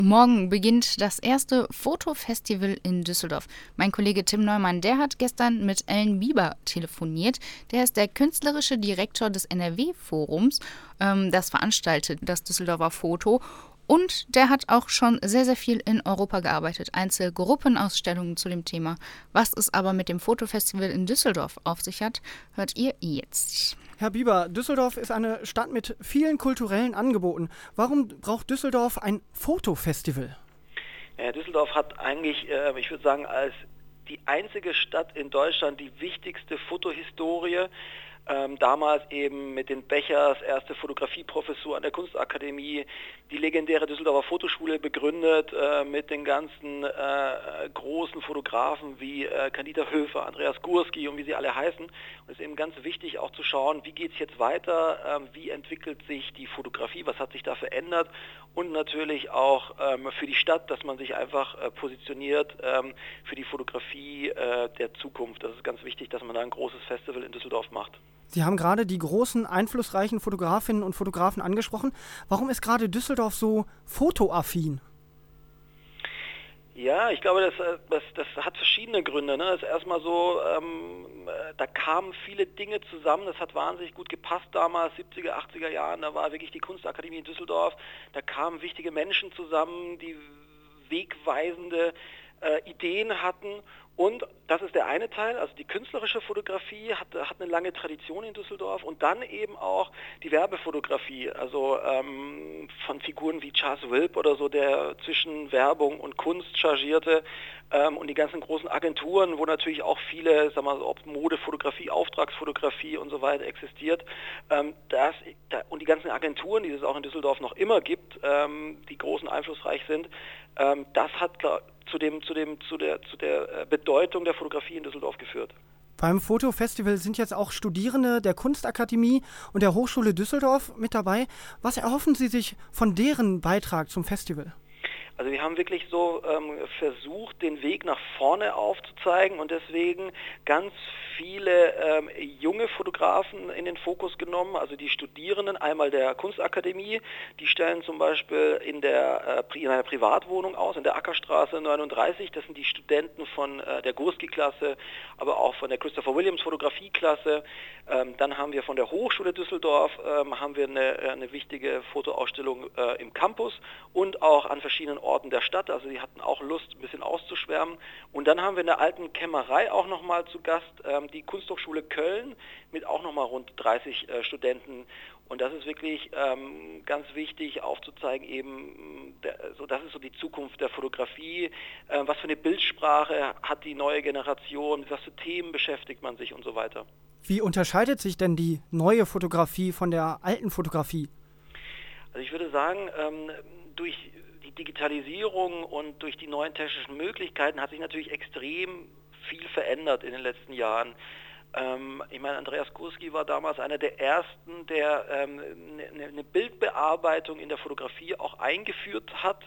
Morgen beginnt das erste Fotofestival in Düsseldorf. Mein Kollege Tim Neumann, der hat gestern mit Ellen Bieber telefoniert. Der ist der künstlerische Direktor des NRW-Forums, das veranstaltet das Düsseldorfer Foto. Und der hat auch schon sehr, sehr viel in Europa gearbeitet. Einzelgruppenausstellungen zu dem Thema. Was es aber mit dem Fotofestival in Düsseldorf auf sich hat, hört ihr jetzt. Herr Bieber, Düsseldorf ist eine Stadt mit vielen kulturellen Angeboten. Warum braucht Düsseldorf ein Fotofestival? Ja, Düsseldorf hat eigentlich, ich würde sagen, als die einzige Stadt in Deutschland die wichtigste Fotohistorie. Damals eben mit den Bechers, erste Fotografieprofessur an der Kunstakademie, die legendäre Düsseldorfer Fotoschule begründet mit den ganzen großen Fotografen wie Candida Höfer, Andreas Gursky und wie sie alle heißen. Und es ist eben ganz wichtig auch zu schauen, wie geht es jetzt weiter, wie entwickelt sich die Fotografie, was hat sich da verändert und natürlich auch für die Stadt, dass man sich einfach positioniert für die Fotografie der Zukunft. Das ist ganz wichtig, dass man da ein großes Festival in Düsseldorf macht. Sie haben gerade die großen, einflussreichen Fotografinnen und Fotografen angesprochen. Warum ist gerade Düsseldorf so fotoaffin? Ja, ich glaube, das hat verschiedene Gründe. Ne? Das ist erstmal so, da kamen viele Dinge zusammen, das hat wahnsinnig gut gepasst damals, 70er, 80er Jahren, da war wirklich die Kunstakademie in Düsseldorf, da kamen wichtige Menschen zusammen, die wegweisende Ideen hatten. Und das ist der eine Teil, also die künstlerische Fotografie hat eine lange Tradition in Düsseldorf und dann eben auch die Werbefotografie, also von Figuren wie Charles Wilp oder so, der zwischen Werbung und Kunst chargierte und die ganzen großen Agenturen, wo natürlich auch viele, sagen wir mal, ob Modefotografie, Auftragsfotografie und so weiter existiert, und die ganzen Agenturen, die es auch in Düsseldorf noch immer gibt, die groß und einflussreich sind, das hat zu der Bedeutung der Fotografie in Düsseldorf geführt. Beim Fotofestival sind jetzt auch Studierende der Kunstakademie und der Hochschule Düsseldorf mit dabei. Was erhoffen Sie sich von deren Beitrag zum Festival? Also wir haben wirklich so versucht, den Weg nach vorne aufzuzeigen und deswegen ganz viele junge Fotografen in den Fokus genommen, also die Studierenden einmal der Kunstakademie, die stellen zum Beispiel in einer Privatwohnung aus, in der Ackerstraße 39, das sind die Studenten von der Gursky-Klasse, aber auch von der Christopher Williams Fotografie-Klasse. Dann haben wir von der Hochschule Düsseldorf haben wir eine wichtige Fotoausstellung im Campus und auch an verschiedenen Orten der Stadt, also die hatten auch Lust, ein bisschen auszuschwärmen. Und dann haben wir in der alten Kämmerei auch nochmal zu Gast die Kunsthochschule Köln mit auch nochmal rund 30 Studenten. Und das ist wirklich ganz wichtig aufzuzeigen, eben, das ist so die Zukunft der Fotografie, was für eine Bildsprache hat die neue Generation, was für Themen beschäftigt man sich und so weiter. Wie unterscheidet sich denn die neue Fotografie von der alten Fotografie? Also ich würde sagen, durch die Digitalisierung und durch die neuen technischen Möglichkeiten hat sich natürlich extrem viel verändert in den letzten Jahren. Ich meine, Andreas Gursky war damals einer der ersten, der eine Bildbearbeitung in der Fotografie auch eingeführt hat.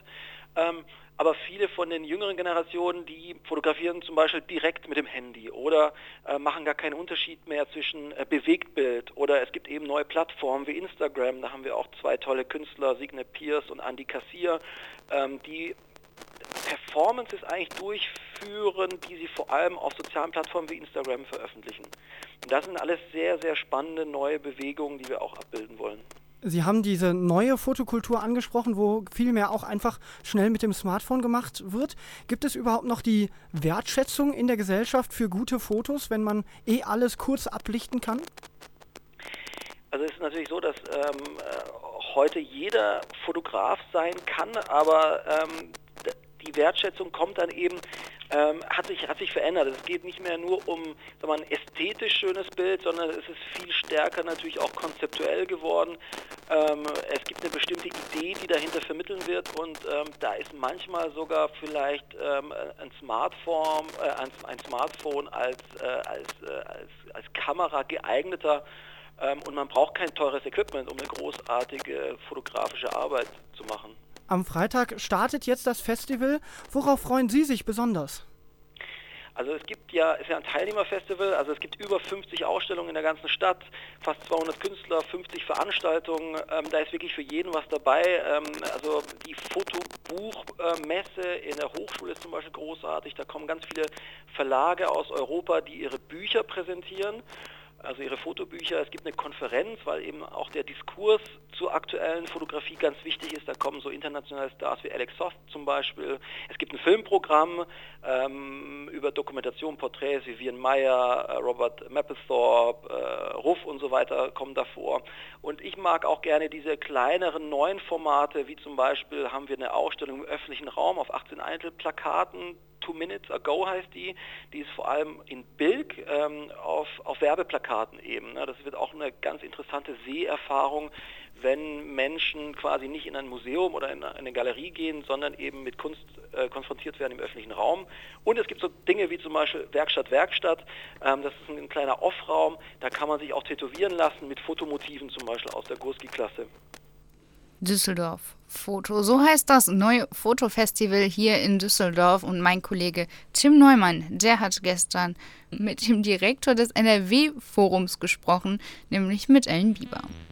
Aber viele von den jüngeren Generationen, die fotografieren zum Beispiel direkt mit dem Handy oder machen gar keinen Unterschied mehr zwischen Bewegtbild oder es gibt eben neue Plattformen wie Instagram. Da haben wir auch zwei tolle Künstler, Signe Pierce und Andy Kassier, die Performances eigentlich durchführen, die sie vor allem auf sozialen Plattformen wie Instagram veröffentlichen. Und das sind alles sehr, sehr spannende neue Bewegungen, die wir auch abbilden wollen. Sie haben diese neue Fotokultur angesprochen, wo viel mehr auch einfach schnell mit dem Smartphone gemacht wird. Gibt es überhaupt noch die Wertschätzung in der Gesellschaft für gute Fotos, wenn man alles kurz ablichten kann? Also es ist natürlich so, dass heute jeder Fotograf sein kann, aber die Wertschätzung kommt dann eben, hat sich verändert. Es geht nicht mehr nur um ein ästhetisch schönes Bild, sondern es ist viel stärker natürlich auch konzeptuell geworden. Es gibt eine bestimmte Idee, die dahinter vermitteln wird und da ist manchmal sogar vielleicht ein Smartphone als Kamera geeigneter und man braucht kein teures Equipment, um eine großartige fotografische Arbeit zu machen. Am Freitag startet jetzt das Festival. Worauf freuen Sie sich besonders? Also ist ja ein Teilnehmerfestival, also es gibt über 50 Ausstellungen in der ganzen Stadt, fast 200 Künstler, 50 Veranstaltungen, da ist wirklich für jeden was dabei. Also die Fotobuchmesse in der Hochschule ist zum Beispiel großartig, da kommen ganz viele Verlage aus Europa, die ihre Bücher präsentieren. Also ihre Fotobücher. Es gibt eine Konferenz, weil eben auch der Diskurs zur aktuellen Fotografie ganz wichtig ist. Da kommen so internationale Stars wie Alex Sost zum Beispiel. Es gibt ein Filmprogramm über Dokumentation, Porträts wie Vivian Maier, Robert Mapplethorpe, Ruff und so weiter kommen davor. Und ich mag auch gerne diese kleineren neuen Formate, wie zum Beispiel haben wir eine Ausstellung im öffentlichen Raum auf 18 Einzelplakaten. 2 Minutes Ago heißt die ist vor allem in Bilk auf Werbeplakaten eben. Ne? Das wird auch eine ganz interessante Seherfahrung, wenn Menschen quasi nicht in ein Museum oder in eine Galerie gehen, sondern eben mit Kunst konfrontiert werden im öffentlichen Raum. Und es gibt so Dinge wie zum Beispiel Werkstatt. Das ist ein kleiner Off-Raum, da kann man sich auch tätowieren lassen mit Fotomotiven zum Beispiel aus der Gurski-Klasse. Düsseldorf Foto. So heißt das neue Fotofestival hier in Düsseldorf. Und mein Kollege Tim Neumann, der hat gestern mit dem Direktor des NRW-Forums gesprochen, nämlich mit Ellen Bieber.